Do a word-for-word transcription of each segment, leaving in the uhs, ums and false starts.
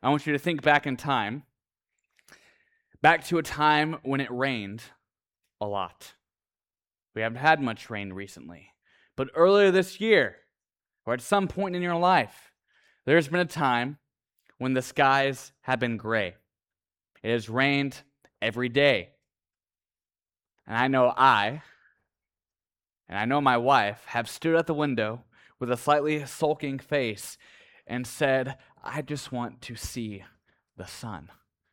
I want you to think back in time, back to a time when it rained a lot. We haven't had much rain recently, but earlier this year, or at some point in your life, there's been a time when the skies have been gray. It has rained every day. And I know I, and I know my wife, have stood at the window with a slightly sulking face and said, I just want to see the sun.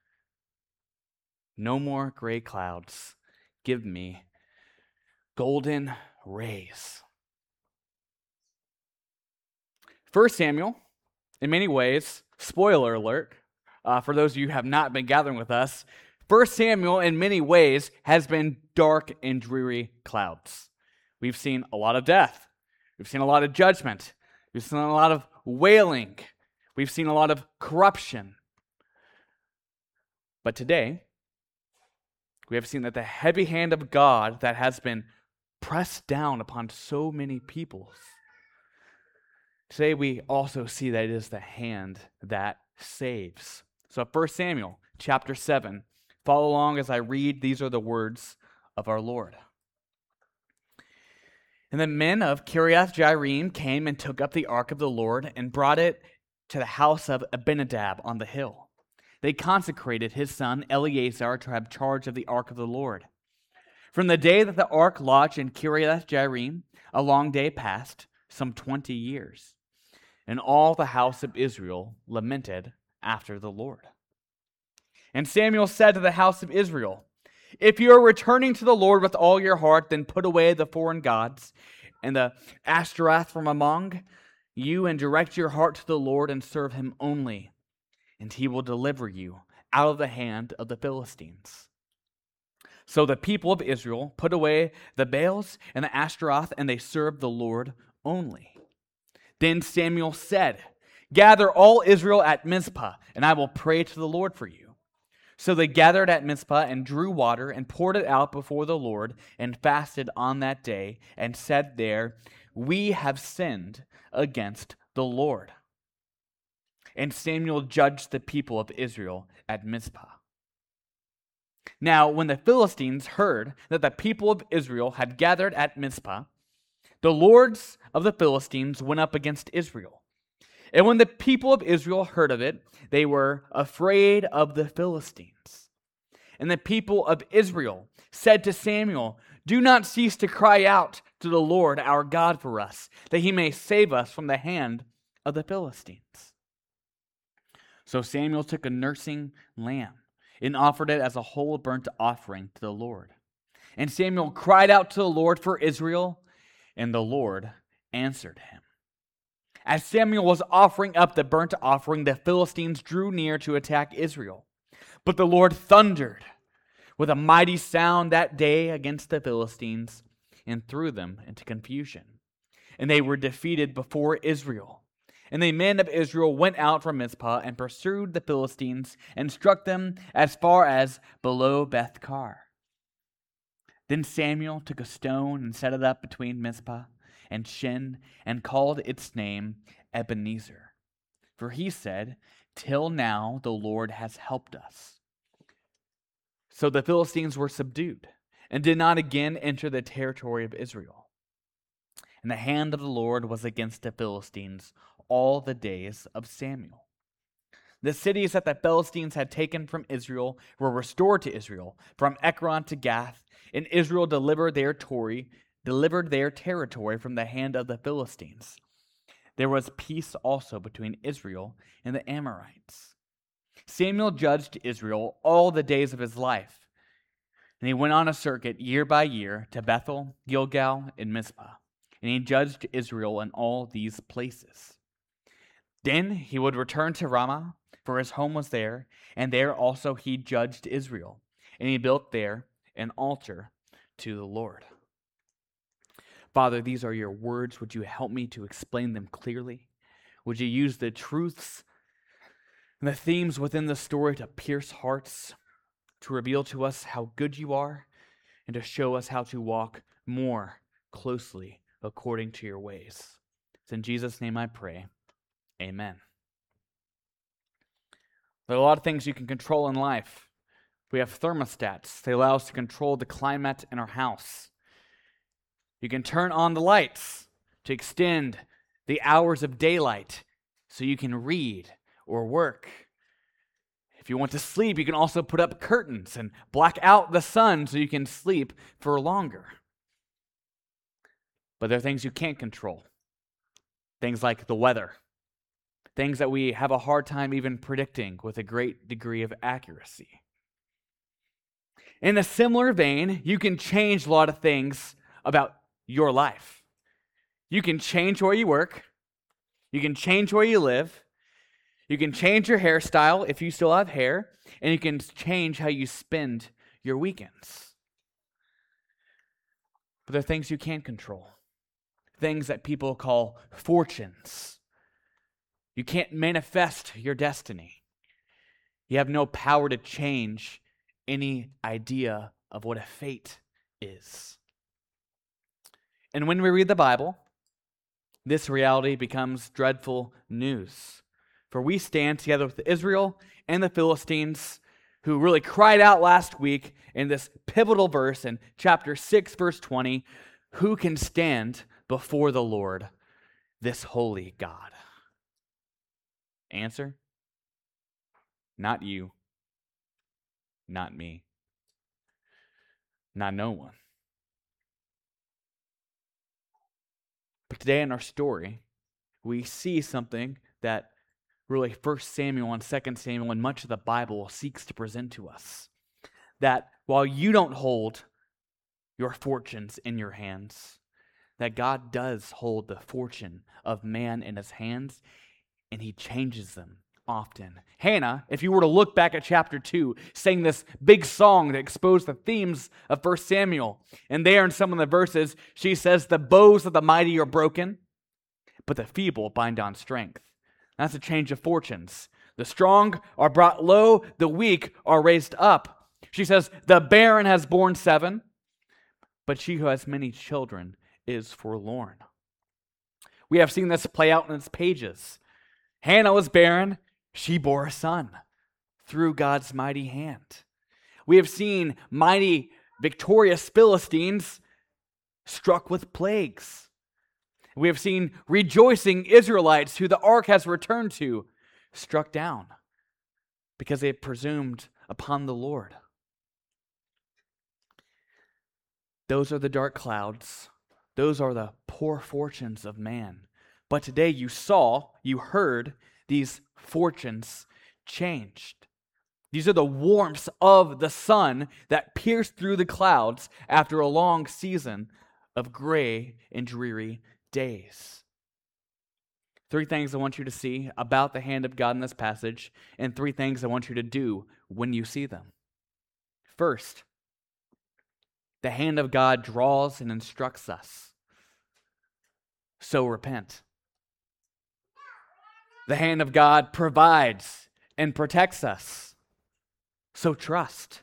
No more gray clouds. Give me golden rays. First Samuel, in many ways, spoiler alert, uh, for those of you who have not been gathering with us, First Samuel, in many ways, has been dark and dreary clouds. We've seen a lot of death. We've seen a lot of judgment. We've seen a lot of wailing. We've seen a lot of corruption. But today, we have seen that the heavy hand of God that has been pressed down upon so many peoples. Today, we also see that it is the hand that saves. So First Samuel chapter seven. Follow along as I read. These are the words of our Lord. And the men of Kiriath-Jearim came and took up the ark of the Lord and brought it to the house of Abinadab on the hill. They consecrated his son Eleazar to have charge of the ark of the Lord. From the day that the ark lodged in Kiriath-Jearim, a long day passed, some twenty years. And all the house of Israel lamented after the Lord. And Samuel said to the house of Israel, if you are returning to the Lord with all your heart, then put away the foreign gods and the Ashtaroth from among you, and direct your heart to the Lord and serve him only, and he will deliver you out of the hand of the Philistines. So the people of Israel put away the Baals and the Ashtaroth, and they served the Lord only. Then Samuel said, gather all Israel at Mizpah, and I will pray to the Lord for you. So they gathered at Mizpah and drew water and poured it out before the Lord and fasted on that day and said there, we have sinned against the Lord. And Samuel judged the people of Israel at Mizpah. Now, when the Philistines heard that the people of Israel had gathered at Mizpah, the lords of the Philistines went up against Israel. And when the people of Israel heard of it, they were afraid of the Philistines. And the people of Israel said to Samuel, do not cease to cry out to the Lord our God for us, that he may save us from the hand of the Philistines. So Samuel took a nursing lamb and offered it as a whole burnt offering to the Lord. And Samuel cried out to the Lord for Israel, and the Lord answered him. As Samuel was offering up the burnt offering, the Philistines drew near to attack Israel. But the Lord thundered with a mighty sound that day against the Philistines and threw them into confusion. And they were defeated before Israel. And the men of Israel went out from Mizpah and pursued the Philistines and struck them as far as below Beth-kar. Then Samuel took a stone and set it up between Mizpah and Shin, and called its name Ebenezer. For he said, till now the Lord has helped us. So the Philistines were subdued, and did not again enter the territory of Israel. And the hand of the Lord was against the Philistines all the days of Samuel. The cities that the Philistines had taken from Israel were restored to Israel, from Ekron to Gath, and Israel delivered their Tory, delivered their territory from the hand of the Philistines. There was peace also between Israel and the Amorites. Samuel judged Israel all the days of his life, and he went on a circuit year by year to Bethel, Gilgal, and Mizpah, and he judged Israel in all these places. Then he would return to Ramah, for his home was there, and there also he judged Israel, and he built there an altar to the Lord. Father, these are your words. Would you help me to explain them clearly? Would you use the truths and the themes within the story to pierce hearts, to reveal to us how good you are, and to show us how to walk more closely according to your ways. It's in Jesus' name I pray. Amen. There are a lot of things you can control in life. We have thermostats. They allow us to control the climate in our house. You can turn on the lights to extend the hours of daylight so you can read or work. If you want to sleep, you can also put up curtains and black out the sun so you can sleep for longer. But there are things you can't control. Things like the weather. Things that we have a hard time even predicting with a great degree of accuracy. In a similar vein, you can change a lot of things about your life. You can change where you work. You can change where you live. You can change your hairstyle if you still have hair. And you can change how you spend your weekends. But there are things you can't control. Things that people call fortunes. You can't manifest your destiny. You have no power to change any idea of what a fate is. And when we read the Bible, this reality becomes dreadful news. For we stand together with Israel and the Philistines, who really cried out last week in this pivotal verse in chapter six, verse twenty, who can stand before the Lord, this holy God? Answer: not you, not me, not no one. But today in our story, we see something that really First Samuel and Second Samuel and much of the Bible seeks to present to us. That while you don't hold your fortunes in your hands, that God does hold the fortune of man in his hands, and he changes them often. Hannah, if you were to look back at chapter two, sang this big song that exposed the themes of First Samuel. And there in some of the verses, she says, the bows of the mighty are broken, but the feeble bind on strength. That's a change of fortunes. The strong are brought low, the weak are raised up. She says, the barren has borne seven, but she who has many children is forlorn. We have seen this play out in its pages. Hannah was barren. She bore a son through God's mighty hand. We have seen mighty, victorious Philistines struck with plagues. We have seen rejoicing Israelites who the ark has returned to struck down because they had presumed upon the Lord. Those are the dark clouds. Those are the poor fortunes of man. But today you saw, you heard these fortunes changed. These are the warmths of the sun that pierced through the clouds after a long season of gray and dreary days. Three things I want you to see about the hand of God in this passage, and three things I want you to do when you see them. First, the hand of God draws and instructs us. So repent. The hand of God provides and protects us. So trust.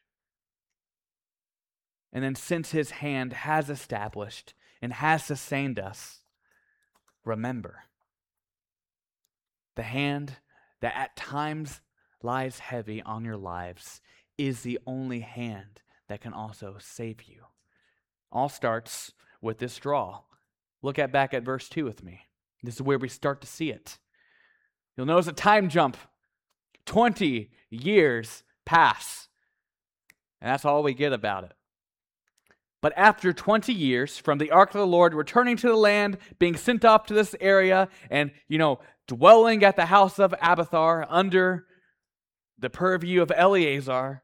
And then since his hand has established and has sustained us, remember. The hand that at times lies heavy on your lives is the only hand that can also save you. All starts with this draw. Look at back at verse two with me. This is where we start to see it. You'll notice a time jump. twenty years pass. And that's all we get about it. But after twenty years from the ark of the Lord returning to the land, being sent off to this area, and, you know, dwelling at the house of Abiathar under the purview of Eleazar,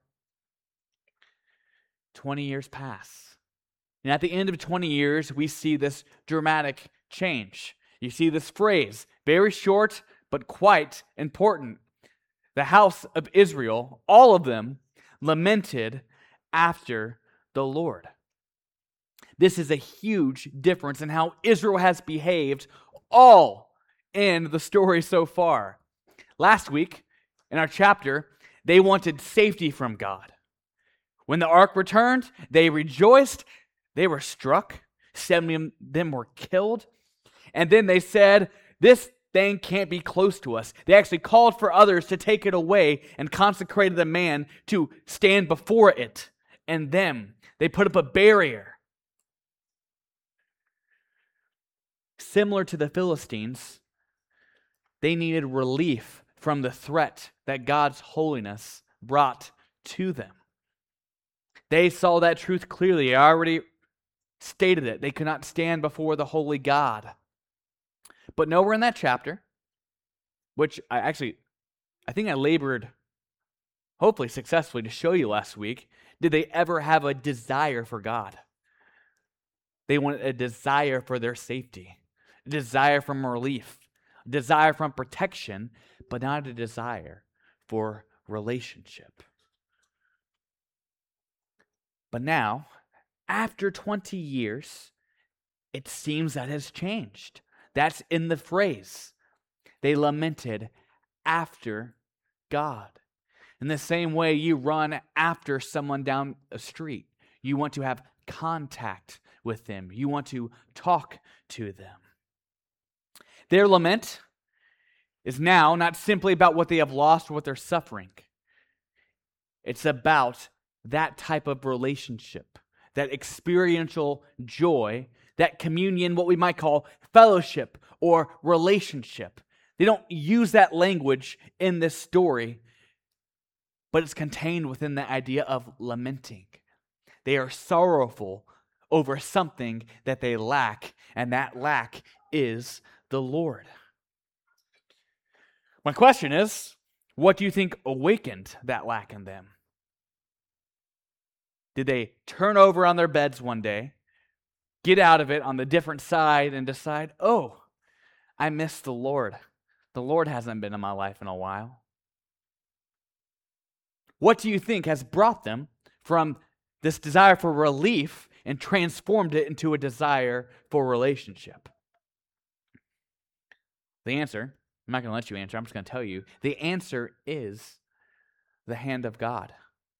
twenty years pass. And at the end of twenty years, we see this dramatic change. You see this phrase, very short, but quite important. The house of Israel, all of them, lamented after the Lord. This is a huge difference in how Israel has behaved all in the story so far. Last week, in our chapter, they wanted safety from God. When the ark returned, they rejoiced. They were struck. Seven of them were killed. And then they said, this thing can't be close to us. They actually called for others to take it away and consecrated a man to stand before it and them. They put up a barrier. Similar to the Philistines, they needed relief from the threat that God's holiness brought to them. They saw that truth clearly. I already stated it. They could not stand before the holy God. But nowhere in that chapter, which I actually, I think I labored, hopefully successfully, to show you last week, did they ever have a desire for God. They wanted a desire for their safety, a desire for relief, a desire from protection, but not a desire for relationship. But now, after twenty years, it seems that has changed. That's in the phrase. They lamented after God. In the same way you run after someone down a street. You want to have contact with them. You want to talk to them. Their lament is now not simply about what they have lost or what they're suffering. It's about that type of relationship, that experiential joy, that communion, what we might call fellowship or relationship. They don't use that language in this story, but it's contained within the idea of lamenting. They are sorrowful over something that they lack, and that lack is the Lord. My question is, what do you think awakened that lack in them? Did they turn over on their beds one day, get out of it on the different side, and decide, oh, I miss the Lord. The Lord hasn't been in my life in a while. What do you think has brought them from this desire for relief and transformed it into a desire for relationship? The answer, I'm not going to let you answer, I'm just going to tell you. The answer is the hand of God.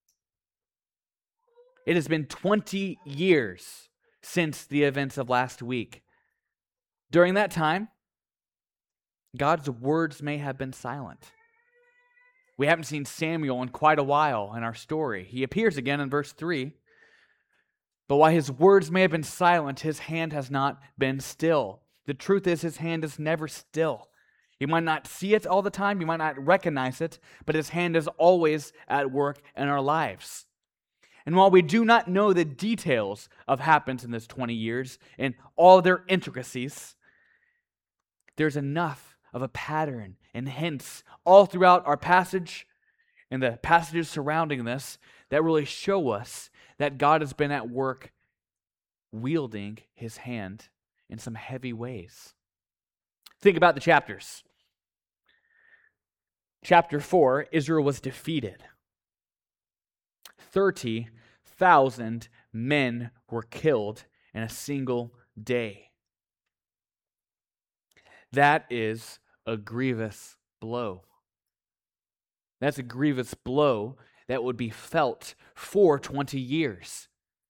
It has been twenty years since the events of last week. During that time, God's words may have been silent. We haven't seen Samuel in quite a while in our story. He appears again in verse three. But while his words may have been silent, his hand has not been still. The truth is, his hand is never still. You might not see it all the time, you might not recognize it, but his hand is always at work in our lives. And while we do not know the details of happened in this twenty years and all their intricacies, there's enough of a pattern and hints all throughout our passage and the passages surrounding this that really show us that God has been at work wielding his hand in some heavy ways. Think about the chapters. Chapter four, Israel was defeated. thirty thousand men were killed in a single day. That is a grievous blow. That's a grievous blow that would be felt for twenty years.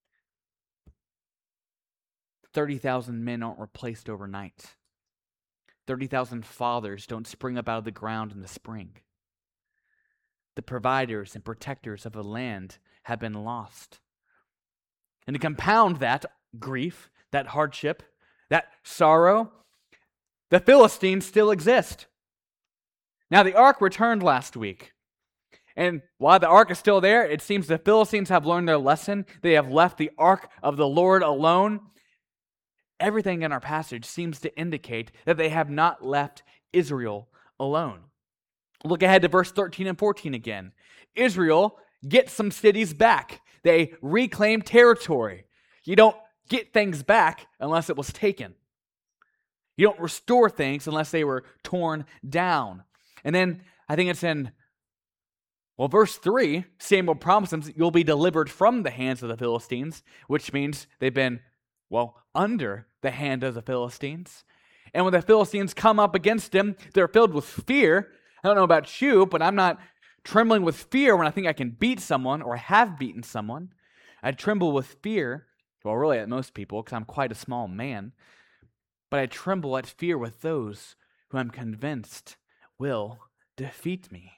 thirty thousand men aren't replaced overnight. thirty thousand fathers don't spring up out of the ground in the spring. The providers and protectors of the land have been lost. And to compound that grief, that hardship, that sorrow, the Philistines still exist. Now, the ark returned last week. And while the ark is still there, it seems the Philistines have learned their lesson. They have left the ark of the Lord alone. Everything in our passage seems to indicate that they have not left Israel alone. Look ahead to verse thirteen and fourteen again. Israel gets some cities back. They reclaim territory. You don't get things back unless it was taken. You don't restore things unless they were torn down. And then I think it's in, well, verse three, Samuel promises them, you'll be delivered from the hands of the Philistines, which means they've been, well, under the hand of the Philistines. And when the Philistines come up against them, they're filled with fear. I don't know about you, but I'm not trembling with fear when I think I can beat someone or have beaten someone. I tremble with fear, well, really at most people, because I'm quite a small man. But I tremble at fear with those who I'm convinced will defeat me.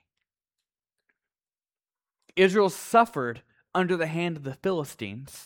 Israel suffered under the hand of the Philistines,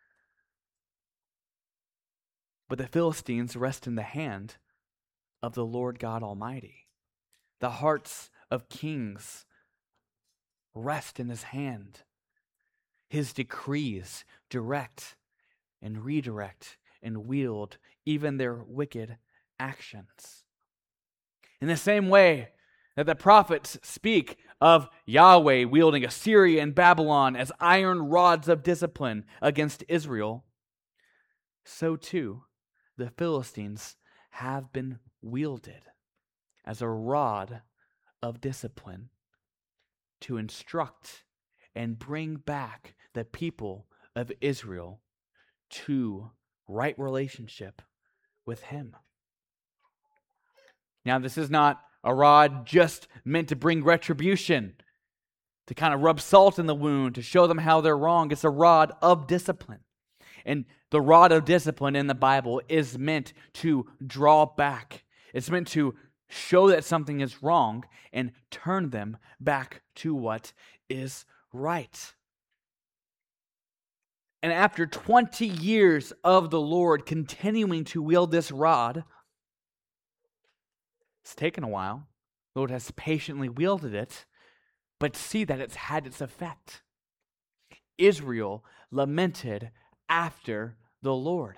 but the Philistines rest in the hand of the Lord God Almighty. The hearts of kings rest in his hand. His decrees direct and redirect and wield even their wicked actions. In the same way that the prophets speak of Yahweh wielding Assyria and Babylon as iron rods of discipline against Israel, so too the Philistines have been wielded as a rod of discipline to instruct and bring back the people of Israel to right relationship with him. Now, this is not a rod just meant to bring retribution, to kind of rub salt in the wound, to show them how they're wrong. It's a rod of discipline. And the rod of discipline in the Bible is meant to draw back. It's meant to show that something is wrong and turn them back to what is right. And after twenty years of the Lord continuing to wield this rod, it's taken a while. The Lord has patiently wielded it, but see that it's had its effect. Israel lamented after the Lord.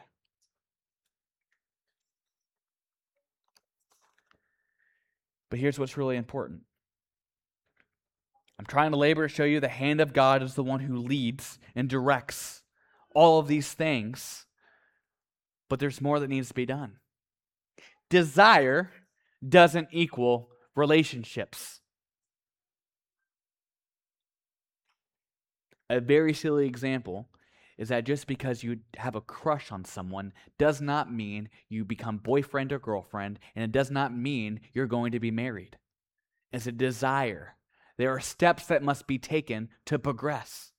But here's what's really important. I'm trying to labor to show you the hand of God is the one who leads and directs all of these things, but there's more that needs to be done. Desire doesn't equal relationships. A very silly example is that just because you have a crush on someone does not mean you become boyfriend or girlfriend, and it does not mean you're going to be married. It's a desire. There are steps that must be taken to progress.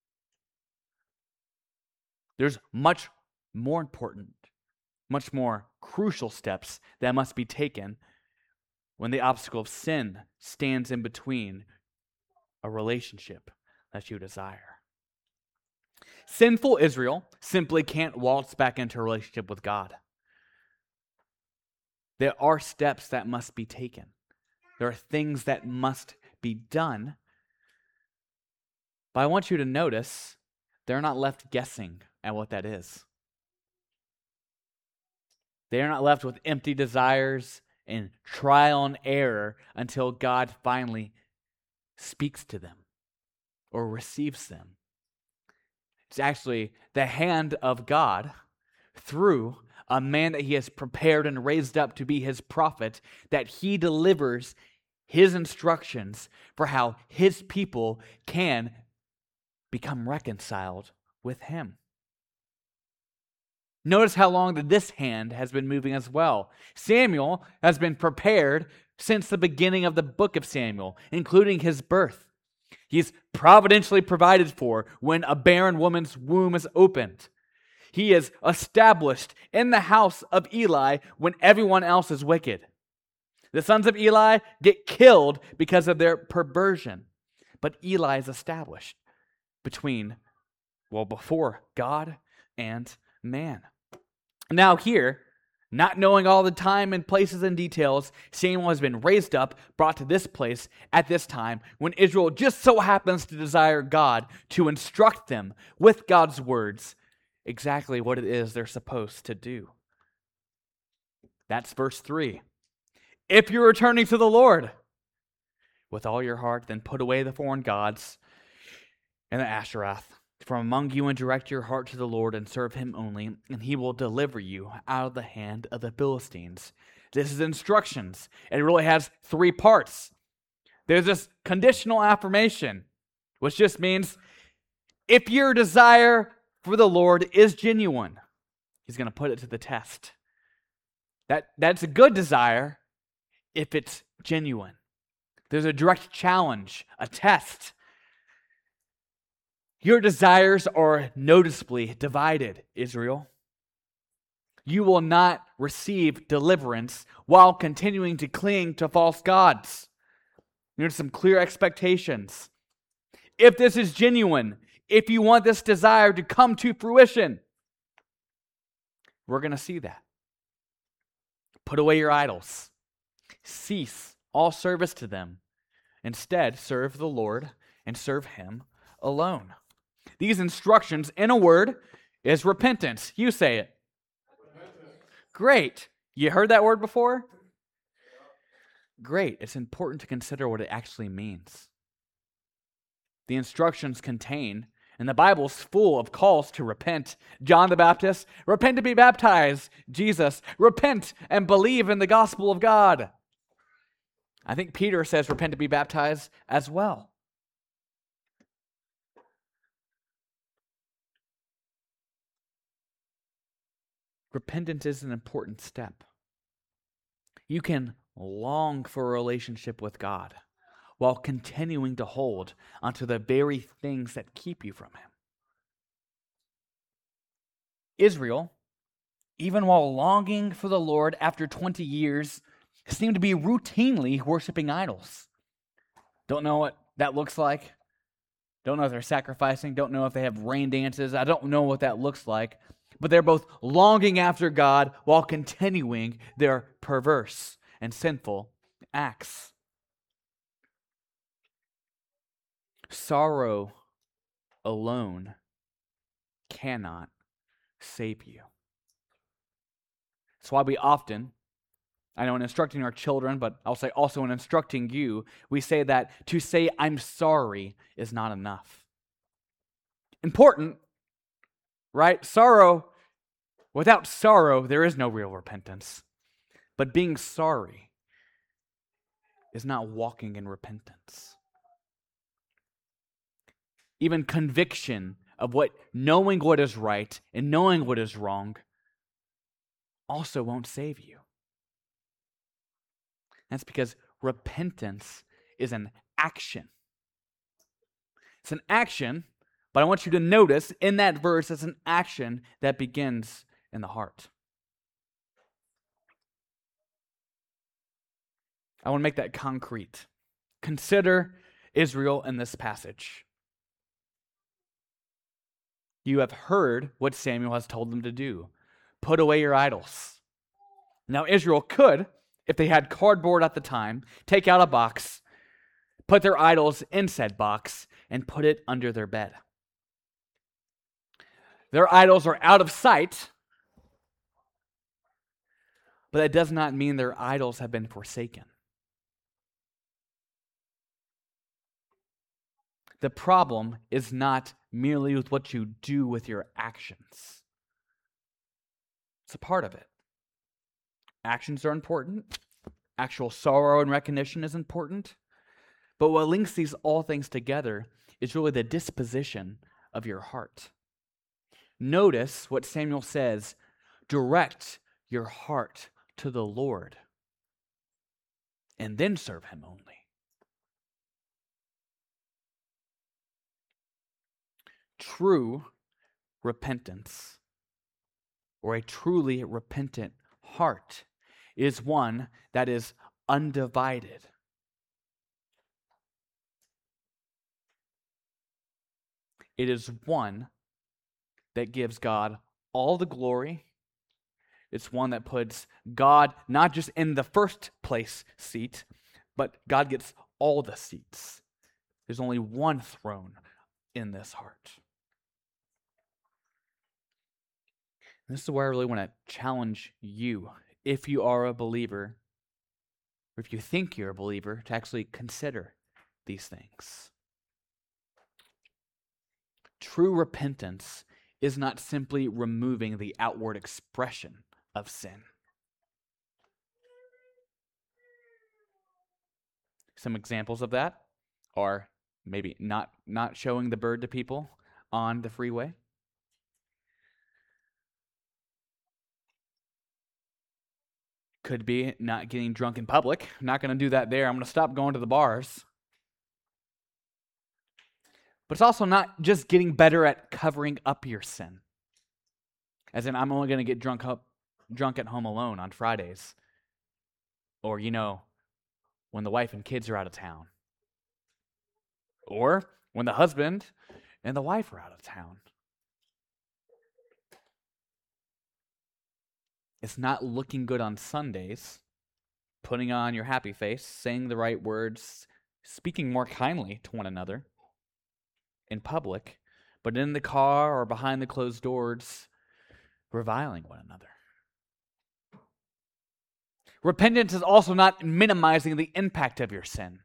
There's much more important, much more crucial steps that must be taken when the obstacle of sin stands in between a relationship that you desire. Sinful Israel simply can't waltz back into a relationship with God. There are steps that must be taken. There are things that must be done. But I want you to notice they're not left guessing at what that is. They are not left with empty desires and trial and error until God finally speaks to them or receives them. It's actually the hand of God through a man that he has prepared and raised up to be his prophet, that he delivers his instructions for how his people can become reconciled with him. Notice how long that this hand has been moving as well. Samuel has been prepared since the beginning of the book of Samuel, including his birth. He's providentially provided for when a barren woman's womb is opened. He is established in the house of Eli when everyone else is wicked. The sons of Eli get killed because of their perversion. But Eli is established between, well, before God and man. Now here, not knowing all the time and places and details, Samuel has been raised up, brought to this place at this time when Israel just so happens to desire God to instruct them with God's words exactly what it is they're supposed to do. That's verse three. If you're returning to the Lord with all your heart, then put away the foreign gods and the Asheroth from among you and direct your heart to the Lord and serve him only, and he will deliver you out of the hand of the Philistines. This is instructions. It really has three parts. There's this conditional affirmation, which just means if your desire for the Lord is genuine, he's going to put it to the test. That, that's a good desire if it's genuine. There's a direct challenge, a test. Your desires are noticeably divided, Israel. you will not receive deliverance while continuing to cling to false gods. There's some clear expectations. If this is genuine, if you want this desire to come to fruition, we're going to see that. Put away your idols. Cease all service to them. Instead, serve the Lord and serve Him alone. These instructions, in a word, is repentance. You say it. Repentance. Great. You heard that word before? Great. It's important to consider what it actually means. The instructions contain, and the Bible's full of calls to repent. John the Baptist, repent to be baptized. Jesus, repent and believe in the gospel of God. I think Peter says repent to be baptized as well. Repentance is an important step. You can long for a relationship with God while continuing to hold onto the very things that keep you from Him. Israel, even while longing for the Lord after twenty years, seemed to be routinely worshiping idols. Don't know what that looks like. Don't know if they're sacrificing. Don't know if they have rain dances. I don't know what that looks like. But they're both longing after God while continuing their perverse and sinful acts. Sorrow alone cannot save you. That's why we often, I know in instructing our children, but I'll say also in instructing you, we say that to say I'm sorry is not enough. Important, right? Sorrow, without sorrow, there is no real repentance. But being sorry is not walking in repentance. Even conviction of what, knowing what is right and knowing what is wrong also won't save you. That's because repentance is an action. It's an action, but I want you to notice in that verse, it's an action that begins in the heart. I want to make that concrete. Consider Israel in this passage. You have heard what Samuel has told them to do. Put away your idols. Now Israel could, if they had cardboard at the time, take out a box, put their idols in said box, and put it under their bed. Their idols are out of sight, but that does not mean their idols have been forsaken. The problem is not merely with what you do with your actions. It's a part of it. Actions are important. Actual sorrow and recognition is important. But what links these all things together is really the disposition of your heart. Notice what Samuel says, direct your heart to the Lord, and then serve Him only. True repentance, or a truly repentant heart, is one that is undivided. It is one that gives God all the glory. It's one that puts God not just in the first place seat, but God gets all the seats. There's only one throne in this heart. This is where I really want to challenge you, if you are a believer, or if you think you're a believer, to actually consider these things. True repentance is not simply removing the outward expression of sin. Some examples of that are maybe not, not showing the bird to people on the freeway. Could be not getting drunk in public. I'm not going to do that there. I'm going to stop going to the bars. But it's also not just getting better at covering up your sin. As in, I'm only going to get drunk up drunk at home alone on Fridays. Or, you know, when the wife and kids are out of town. Or when the husband and the wife are out of town. It's not looking good on Sundays, putting on your happy face, saying the right words, speaking more kindly to one another in public, but in the car or behind the closed doors, reviling one another. Repentance is also not minimizing the impact of your sin.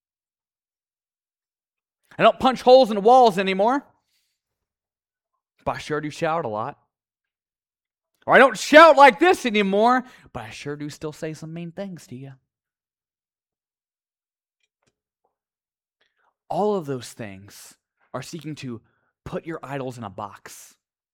I don't punch holes in walls anymore, but I sure do shout a lot. Or I don't shout like this anymore, but I sure do still say some mean things to you. All of those things are seeking to put your idols in a box.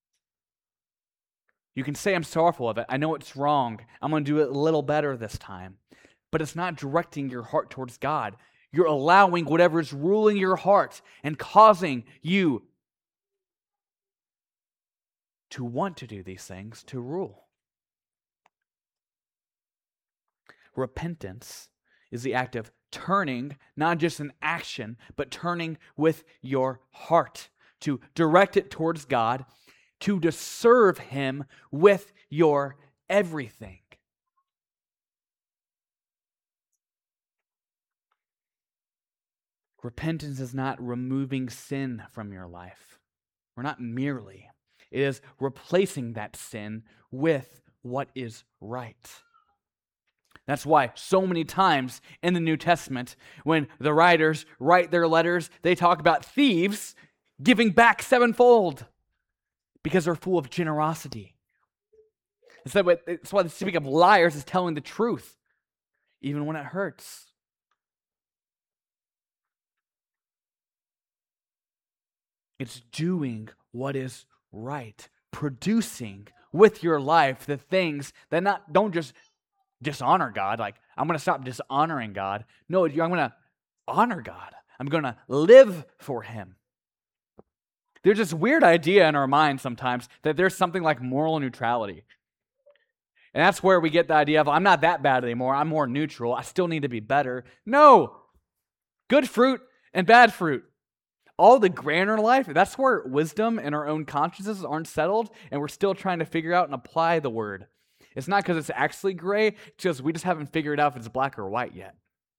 You can say, I'm sorrowful of it. I know it's wrong. I'm going to do it a little better this time. But it's not directing your heart towards God. You're allowing whatever is ruling your heart and causing you to want to do these things to rule. Repentance is the act of turning, not just an action, but turning with your heart to direct it towards God, to, to serve Him with your everything. Repentance is not removing sin from your life, or not merely. It is replacing that sin with what is right. That's why so many times in the New Testament, when the writers write their letters, they talk about thieves giving back sevenfold because they're full of generosity. That's why they speak of liars as telling the truth, even when it hurts. It's doing what is right, producing with your life the things that not don't just dishonor God, like I'm going to stop dishonoring God. No, I'm going to honor God. I'm going to live for Him. There's this weird idea in our mind sometimes that there's something like moral neutrality. And that's where we get the idea of, I'm not that bad anymore, I'm more neutral, I still need to be better. No! Good fruit and bad fruit. All the gray in our life, that's where wisdom and our own consciences aren't settled, and we're still trying to figure out and apply the word. It's not because it's actually gray, it's just we just haven't figured out if it's black or white yet.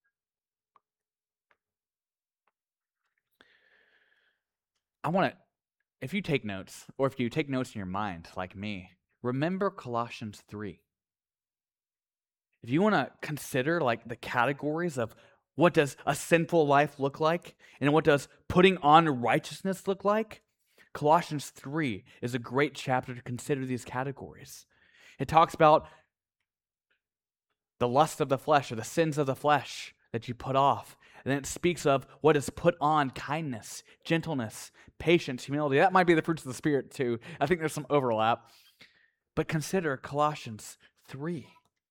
I want to, if you take notes, or if you take notes in your mind, like me, remember Colossians three. If you want to consider like the categories of what does a sinful life look like? And what does putting on righteousness look like? Colossians three is a great chapter to consider these categories. It talks about the lust of the flesh or the sins of the flesh that you put off. And then it speaks of what is put on: kindness, gentleness, patience, humility. That might be the fruits of the Spirit too. I think there's some overlap. But consider Colossians three.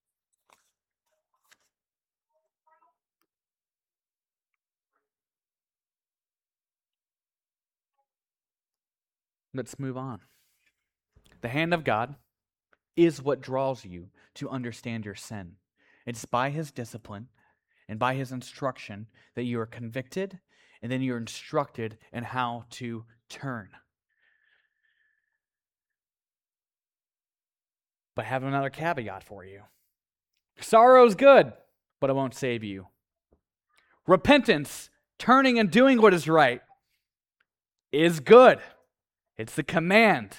Let's move on. The hand of God is what draws you to understand your sin. It's by His discipline and by His instruction that you are convicted, and then you're instructed in how to turn. But I have another caveat for you. Sorrow's good, but it won't save you. Repentance, turning and doing what is right, is good. It's the command.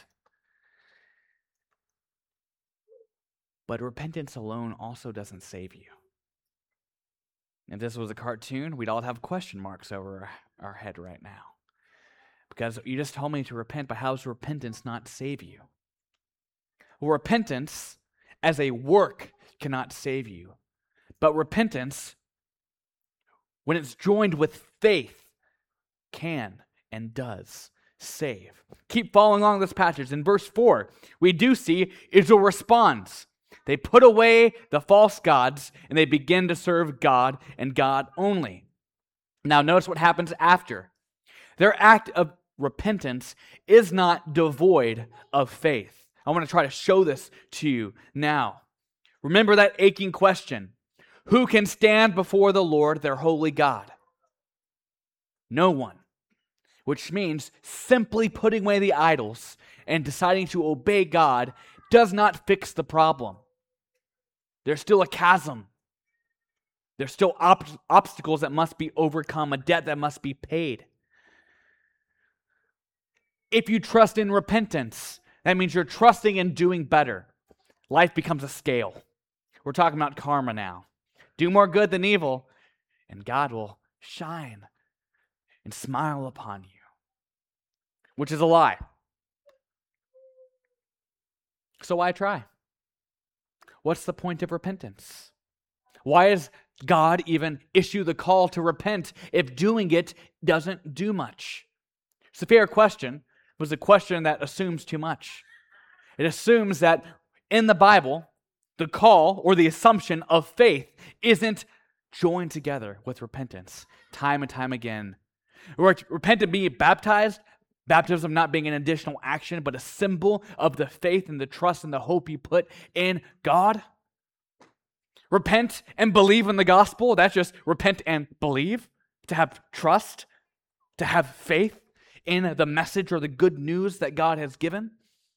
But repentance alone also doesn't save you. If this was a cartoon, we'd all have question marks over our head right now. Because you just told me to repent, but how does repentance not save you? Well, repentance as a work cannot save you. But repentance, when it's joined with faith, can and does save. Keep following along this passage. In verse four, we do see Israel responds. They put away the false gods and they begin to serve God and God only. Now notice what happens after. Their act of repentance is not devoid of faith. I want to try to show this to you now. Remember that aching question. Who can stand before the Lord, their holy God? No one. Which means simply putting away the idols and deciding to obey God does not fix the problem. There's still a chasm. There's still op- obstacles that must be overcome, a debt that must be paid. If you trust in repentance, that means you're trusting in doing better. Life becomes a scale. We're talking about karma now. Do more good than evil, and God will shine and smile upon you, which is a lie. So why try? What's the point of repentance? Why does God even issue the call to repent if doing it doesn't do much? It's a fair question. It was a question that assumes too much. It assumes that in the Bible, the call or the assumption of faith isn't joined together with repentance time and time again. Repent and be baptized, baptism not being an additional action, but a symbol of the faith and the trust and the hope you put in God. Repent and believe in the gospel. That's just repent and believe, to have trust, to have faith in the message or the good news that God has given.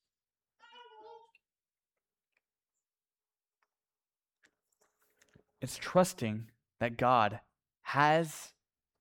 It's trusting that God has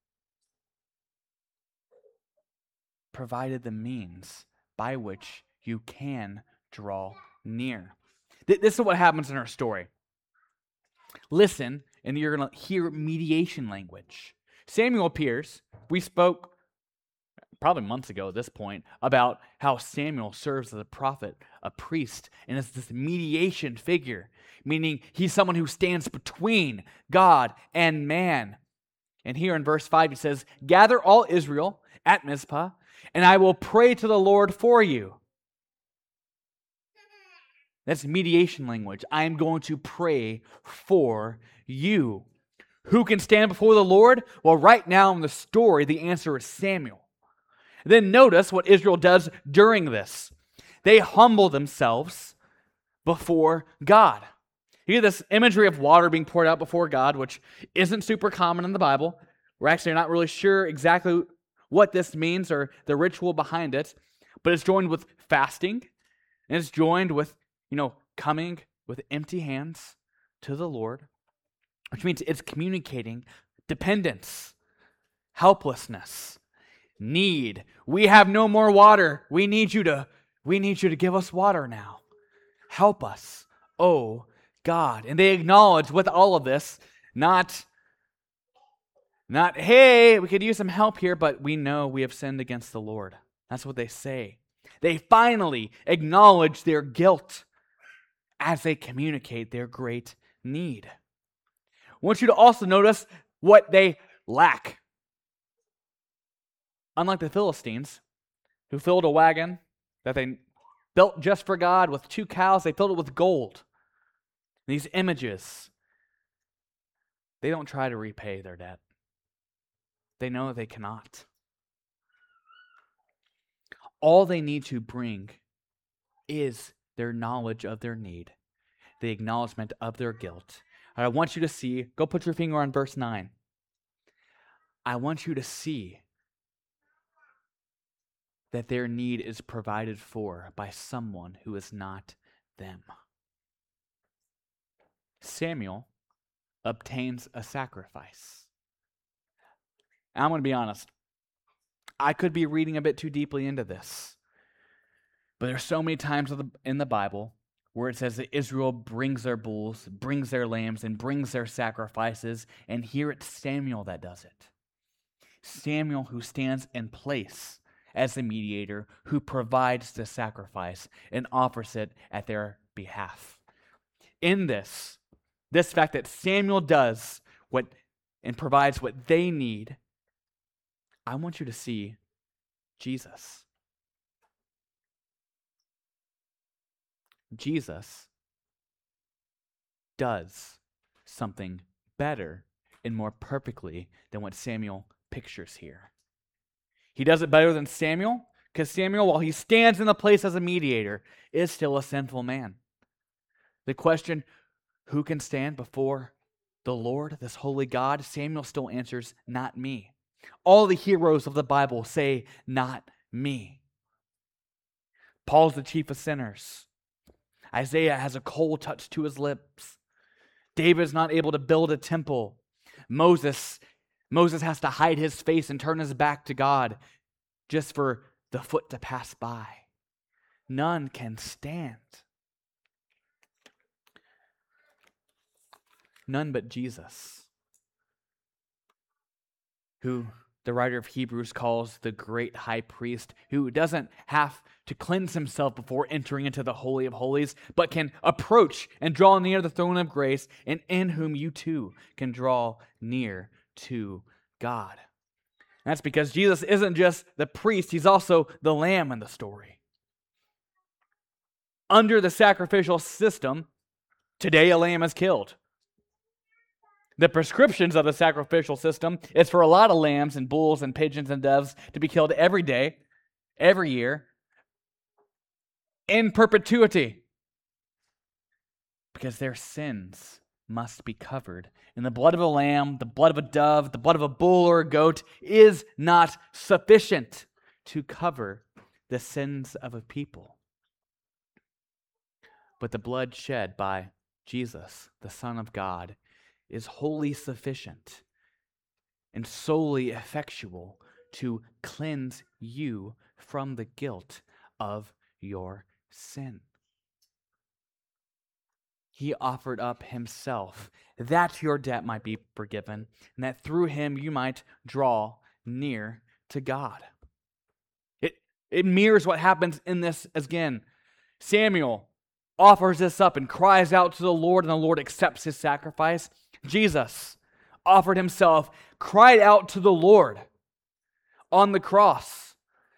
provided the means by which you can draw near. This is what happens in our story. Listen, and you're going to hear mediation language. Samuel appears. We spoke probably months ago at this point about how Samuel serves as a prophet, a priest, and is this mediation figure, meaning he's someone who stands between God and man. And here in verse five, he says, "Gather all Israel at Mizpah, and I will pray to the Lord for you." That's mediation language. I am going to pray for you. Who can stand before the Lord? Well, right now in the story, the answer is Samuel. Then notice what Israel does during this. They humble themselves before God. You get this imagery of water being poured out before God, which isn't super common in the Bible. We're actually not really sure exactly what this means or the ritual behind it, but it's joined with fasting, and it's joined with, you know, coming with empty hands to the Lord, which means it's communicating dependence, helplessness, need. We have no more water. We need you to, we need you to give us water now. Help us, oh God. And they acknowledge with all of this, not, not, hey, we could use some help here, but we know we have sinned against the Lord. That's what they say. They finally acknowledge their guilt as they communicate their great need. I want you to also notice what they lack. Unlike the Philistines, who filled a wagon that they built just for God with two cows, they filled it with gold. These images, they don't try to repay their debt. They know they cannot. All they need to bring is their knowledge of their need, the acknowledgement of their guilt. And I want you to see, go put your finger on verse nine. I want you to see that their need is provided for by someone who is not them. Samuel obtains a sacrifice. And I'm going to be honest. I could be reading a bit too deeply into this. But there's so many times in the Bible where it says that Israel brings their bulls, brings their lambs, and brings their sacrifices. And here it's Samuel that does it. Samuel who stands in place as the mediator, who provides the sacrifice and offers it at their behalf. In this, this fact that Samuel does what and provides what they need, I want you to see Jesus. Jesus does something better and more perfectly than what Samuel pictures here. He does it better than Samuel Because Samuel, while he stands in the place as a mediator, is still a sinful man. The question, who can stand before the Lord, this holy God? Samuel still answers, not me. All the heroes of the Bible say, not me. Paul's the chief of sinners. Isaiah has a coal touched to his lips. David's not able to build a temple. Moses, Moses has to hide his face and turn his back to God just for the foot to pass by. None can stand. None but Jesus, who the writer of Hebrews calls the great high priest, who doesn't have to cleanse himself before entering into the Holy of Holies, but can approach and draw near the throne of grace, and in whom you too can draw near to God. And that's because Jesus isn't just the priest, he's also the lamb in the story. Under the sacrificial system, today a lamb is killed. The prescriptions of the sacrificial system is for a lot of lambs and bulls and pigeons and doves to be killed every day, every year, in perpetuity. Because their sins must be covered. And the blood of a lamb, the blood of a dove, the blood of a bull or a goat is not sufficient to cover the sins of a people. But the blood shed by Jesus, the Son of God, is wholly sufficient and solely effectual to cleanse you from the guilt of your sin. He offered up himself that your debt might be forgiven and that through him you might draw near to God. It, it mirrors what happens in this again. Samuel offers this up and cries out to the Lord, and the Lord accepts his sacrifice. Jesus offered himself, cried out to the Lord on the cross,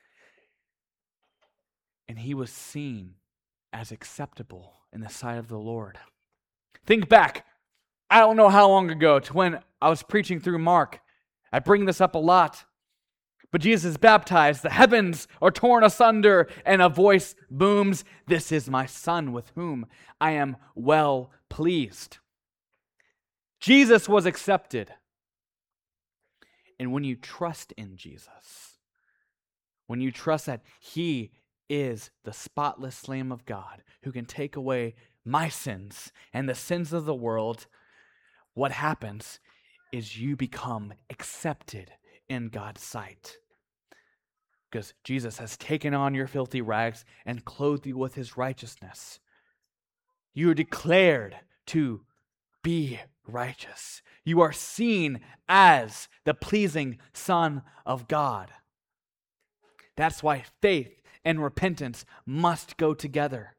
and he was seen as acceptable in the sight of the Lord. Think back, I don't know how long ago, to when I was preaching through Mark. I bring this up a lot. But Jesus is baptized, the heavens are torn asunder, and a voice booms, "This is my Son with whom I am well pleased." Jesus was accepted. And when you trust in Jesus, when you trust that he is the spotless Lamb of God who can take away my sins and the sins of the world, what happens is you become accepted in God's sight. Because Jesus has taken on your filthy rags and clothed you with his righteousness. You are declared to be righteous. You are seen as the pleasing Son of God. That's why faith and repentance must go together.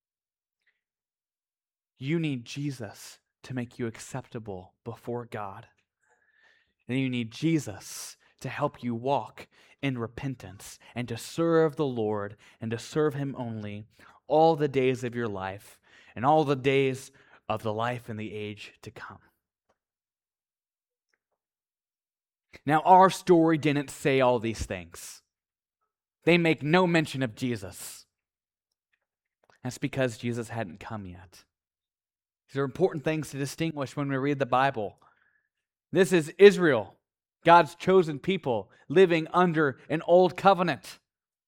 You need Jesus to make you acceptable before God. And you need Jesus to help you walk in repentance and to serve the Lord and to serve him only all the days of your life and all the days of the life and the age to come. Now, our story didn't say all these things. They make no mention of Jesus. That's because Jesus hadn't come yet. These are important things to distinguish when we read the Bible. This is Israel, God's chosen people, living under an old covenant.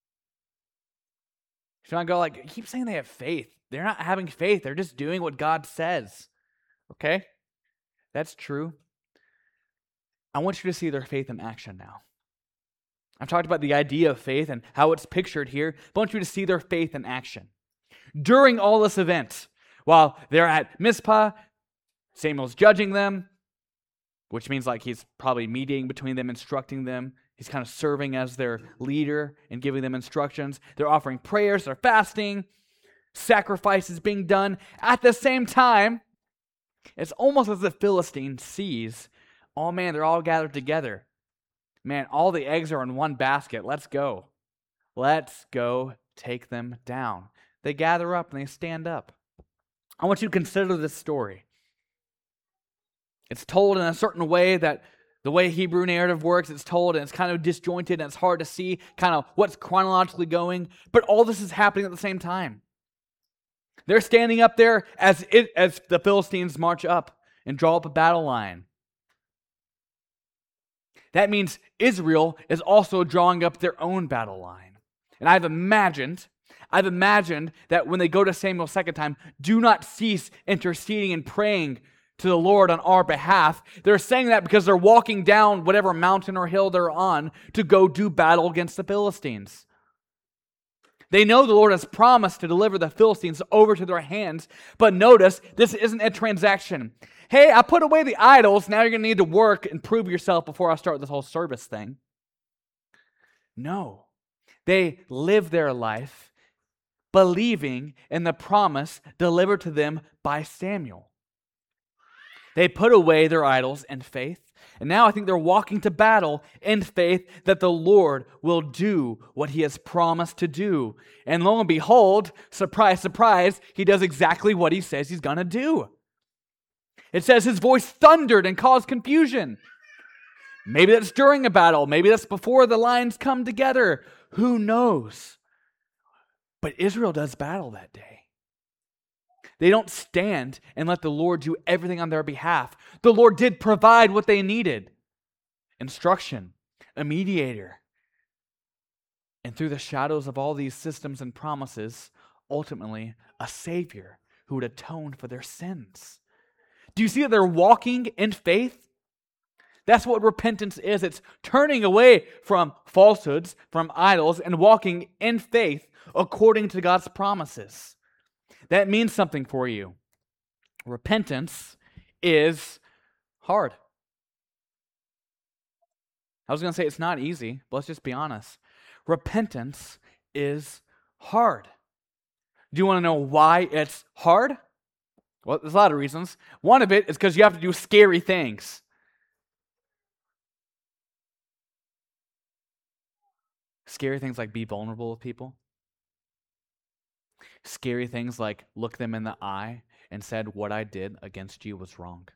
Should I go like, keep saying they have faith. They're not having faith. They're just doing what God says. Okay? That's true. I want you to see their faith in action now. I've talked about the idea of faith and how it's pictured here, but I want you to see their faith in action. During all this event, while they're at Mizpah, Samuel's judging them, which means like he's probably mediating between them, instructing them. He's kind of serving as their leader and giving them instructions. They're offering prayers, they're fasting, sacrifices being done. At the same time, it's almost as the Philistine sees, oh man, they're all gathered together. Man, all the eggs are in one basket. Let's go. Let's go take them down. They gather up and they stand up. I want you to consider this story. It's told in a certain way that The way Hebrew narrative works, it's told and it's kind of disjointed and it's hard to see kind of what's chronologically going, but all this is happening at the same time. They're standing up there as it, as the Philistines march up and draw up a battle line. That means Israel is also drawing up their own battle line. And I've imagined, I've imagined that when they go to Samuel a second time, do not cease interceding and praying to the Lord on our behalf. They're saying that because they're walking down whatever mountain or hill they're on to go do battle against the Philistines. They know the Lord has promised to deliver the Philistines over to their hands, but notice, this isn't a transaction. Hey, I put away the idols, now you're going to need to work and prove yourself before I start this whole service thing. No. They live their life believing in the promise delivered to them by Samuel. They put away their idols in faith, and now I think they're walking to battle in faith that the Lord will do what He has promised to do. And lo and behold, surprise, surprise, He does exactly what He says He's going to do. It says His voice thundered and caused confusion. Maybe that's during a battle. Maybe that's before the lines come together. Who knows? But Israel does battle that day. They don't stand and let the Lord do everything on their behalf. The Lord did provide what they needed. Instruction, a mediator. And through the shadows of all these systems and promises, ultimately, a Savior who would atone for their sins. Do you see that they're walking in faith? That's what repentance is. It's turning away from falsehoods, from idols, and walking in faith according to God's promises. That means something for you. Repentance is hard. I was going to say it's not easy, but let's just be honest. Repentance is hard. Do you want to know why it's hard? Well, there's a lot of reasons. One of it is because you have to do scary things. Scary things like be vulnerable with people. Scary things like look them in the eye and said, what I did against you was wrong.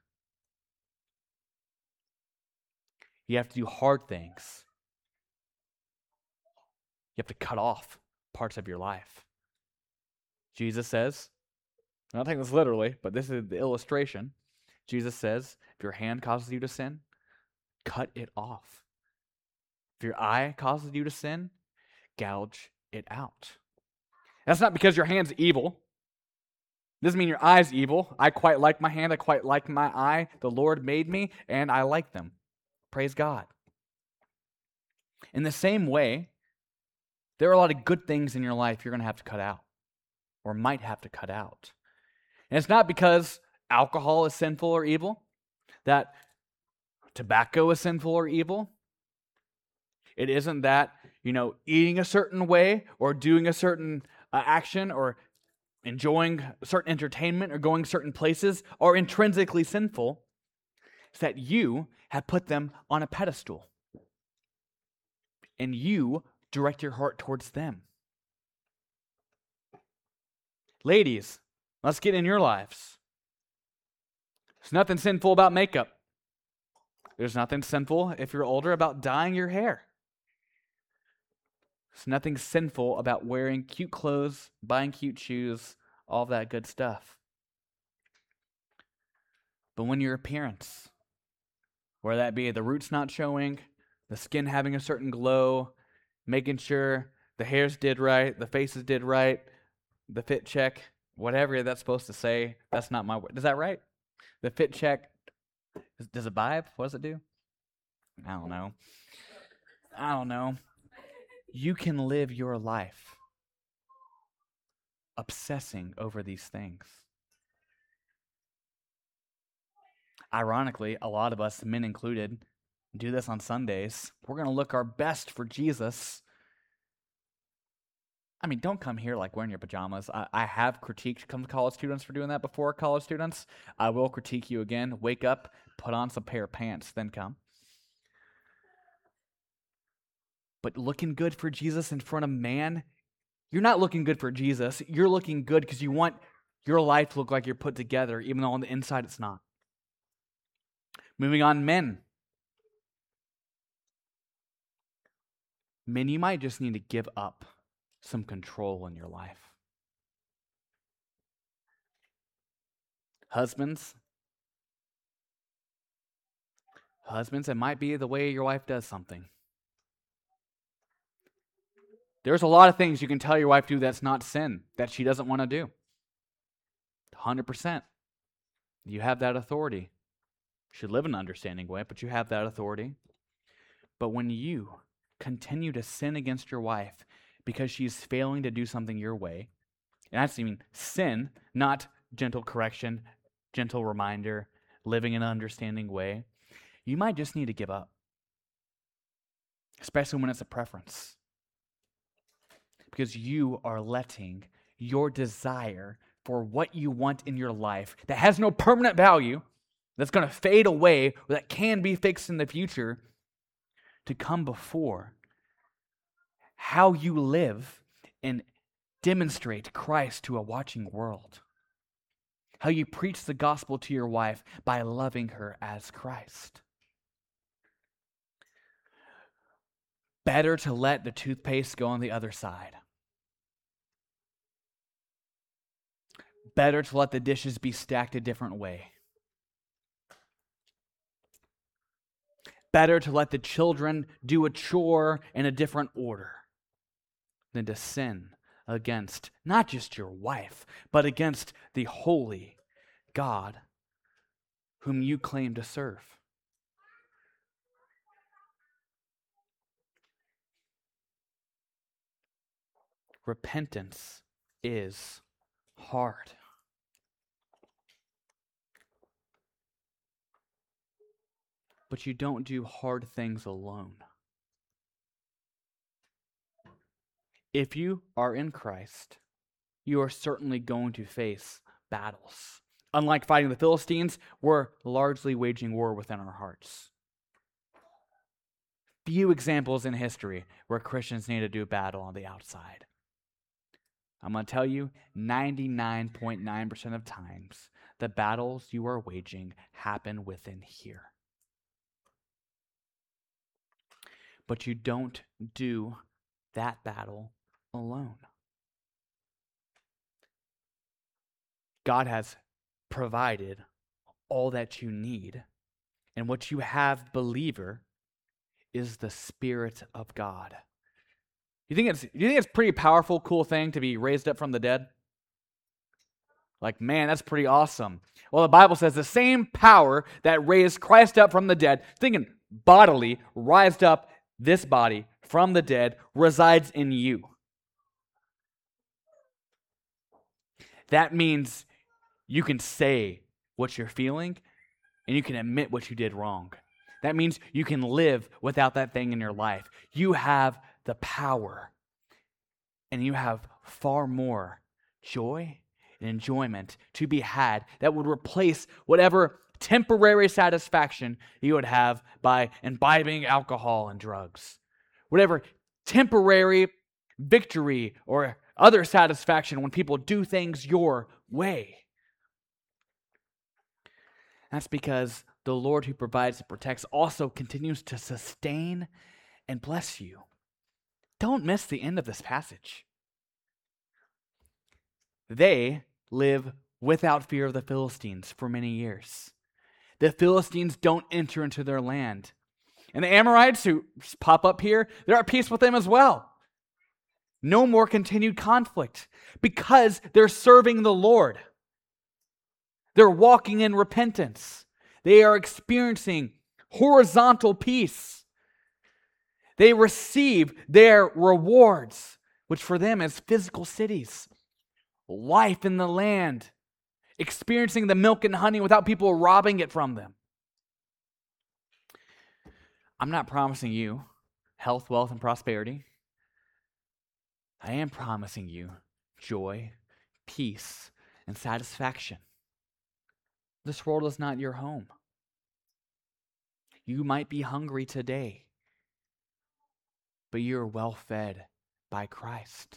You have to do hard things. You have to cut off parts of your life. Jesus says, I'm not taking this literally, but this is the illustration. Jesus says, if your hand causes you to sin, cut it off. If your eye causes you to sin, gouge it out. That's not because your hand's evil. It doesn't mean your eye's evil. I quite like my hand. I quite like my eye. The Lord made me, and I like them. Praise God. In the same way, there are a lot of good things in your life you're going to have to cut out, or might have to cut out. And it's not because alcohol is sinful or evil, that tobacco is sinful or evil. It isn't that, you know, eating a certain way or doing a certain uh, action or enjoying certain entertainment or going certain places are intrinsically sinful. It's that you have put them on a pedestal. And you direct your heart towards them. Ladies, let's get in your lives. There's nothing sinful about makeup. There's nothing sinful, if you're older, about dyeing your hair. There's nothing sinful about wearing cute clothes, buying cute shoes, all that good stuff. But when your appearance, whether that be the roots not showing, the skin having a certain glow, making sure the hairs did right, the faces did right, the fit check, whatever that's supposed to say, that's not my word. Is that right? The fit check, does it vibe? What does it do? I don't know. I don't know. You can live your life obsessing over these things. Ironically, a lot of us, men included, do this on Sundays. We're going to look our best for Jesus. I mean, don't come here like wearing your pajamas. I, I have critiqued some college students for doing that before, college students. I will critique you again. Wake up, put on some pair of pants, then come. But looking good for Jesus in front of man, you're not looking good for Jesus. You're looking good because you want your life to look like you're put together, even though on the inside it's not. Moving on, men. Men, you might just need to give up some control in your life. Husbands, husbands, it might be the way your wife does something. There's a lot of things you can tell your wife to do that's not sin, that she doesn't want to do. one hundred percent. You have that authority. You should live in an understanding way, but you have that authority. But when you continue to sin against your wife because she's failing to do something your way, and that's I mean sin, not gentle correction, gentle reminder, living in an understanding way, you might just need to give up, especially when it's a preference. Because you are letting your desire for what you want in your life that has no permanent value, that's going to fade away, or that can be fixed in the future, to come before how you live and demonstrate Christ to a watching world. How you preach the gospel to your wife by loving her as Christ. Better to let the toothpaste go on the other side. Better to let the dishes be stacked a different way. Better to let the children do a chore in a different order than to sin against not just your wife, but against the holy God whom you claim to serve. Repentance is hard. But you don't do hard things alone. If you are in Christ, you are certainly going to face battles. Unlike fighting the Philistines, we're largely waging war within our hearts. Few examples in history where Christians need to do battle on the outside. I'm going to tell you, ninety-nine point nine percent of times, the battles you are waging happen within here. But you don't do that battle alone. God has provided all that you need, and what you have, believer, is the Spirit of God. You think it's you think it's a pretty powerful, cool thing to be raised up from the dead? Like, man, that's pretty awesome. Well, the Bible says the same power that raised Christ up from the dead, thinking bodily, raised up this body from the dead, resides in you. That means you can say what you're feeling and you can admit what you did wrong. That means you can live without that thing in your life. You have the power, and you have far more joy and enjoyment to be had that would replace whatever temporary satisfaction you would have by imbibing alcohol and drugs. Whatever temporary victory or other satisfaction when people do things your way. That's because the Lord who provides and protects also continues to sustain and bless you. Don't miss the end of this passage. They live without fear of the Philistines for many years. The Philistines don't enter into their land. And the Amorites who pop up here, they're at peace with them as well. No more continued conflict because they're serving the Lord. They're walking in repentance. They are experiencing horizontal peace. They receive their rewards, which for them is physical cities, life in the land, experiencing the milk and honey without people robbing it from them. I'm not promising you health, wealth, and prosperity. I am promising you joy, peace, and satisfaction. This world is not your home. You might be hungry today, but you're well fed by Christ.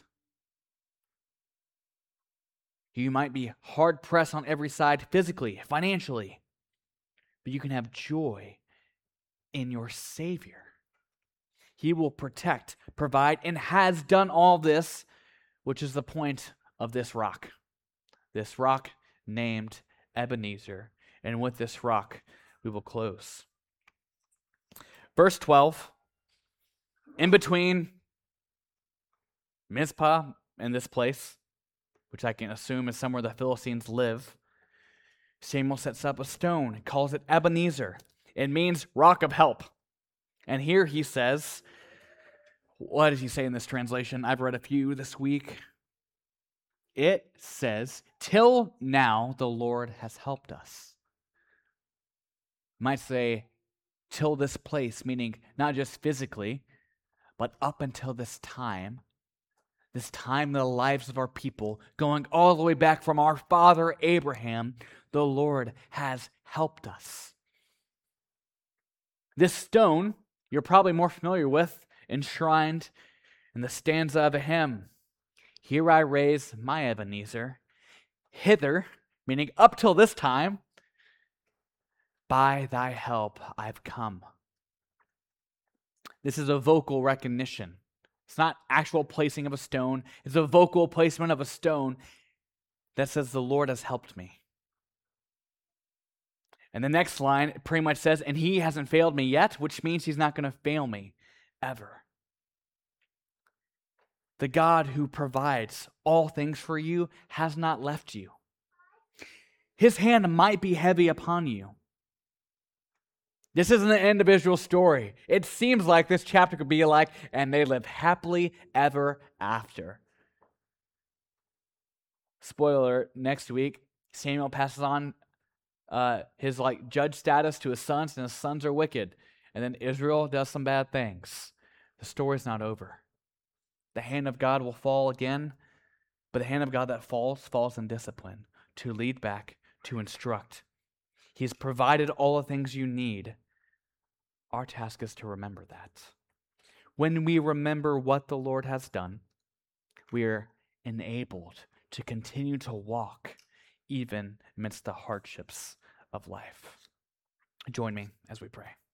You might be hard pressed on every side physically, financially, but you can have joy in your Savior. He will protect, provide, and has done all this, which is the point of this rock. This rock named Ebenezer. And with this rock, we will close. Verse twelve, in between Mizpah and this place, which I can assume is somewhere the Philistines live, Samuel sets up a stone and calls it Ebenezer. It means rock of help. And here he says, what does he say in this translation? I've read a few this week. It says, till now the Lord has helped us. You might say, till this place, meaning not just physically, but up until this time, this time in the lives of our people, going all the way back from our father Abraham, the Lord has helped us. This stone, you're probably more familiar with, enshrined in the stanza of a hymn. Here I raise my Ebenezer, hither, meaning up till this time, by thy help I've come. This is a vocal recognition. It's not actual placing of a stone. It's a vocal placement of a stone that says, the Lord has helped me. And the next line pretty much says, and he hasn't failed me yet, which means he's not going to fail me ever. The God who provides all things for you has not left you. His hand might be heavy upon you. This isn't an individual story. It seems like this chapter could be like, and they live happily ever after. Spoiler, next week, Samuel passes on uh, his like judge status to his sons, and his sons are wicked. And then Israel does some bad things. The story's not over. The hand of God will fall again, but the hand of God that falls, falls in discipline, to lead back, to instruct. He's provided all the things you need. Our task is to remember that. When we remember what the Lord has done, we are enabled to continue to walk even amidst the hardships of life. Join me as we pray.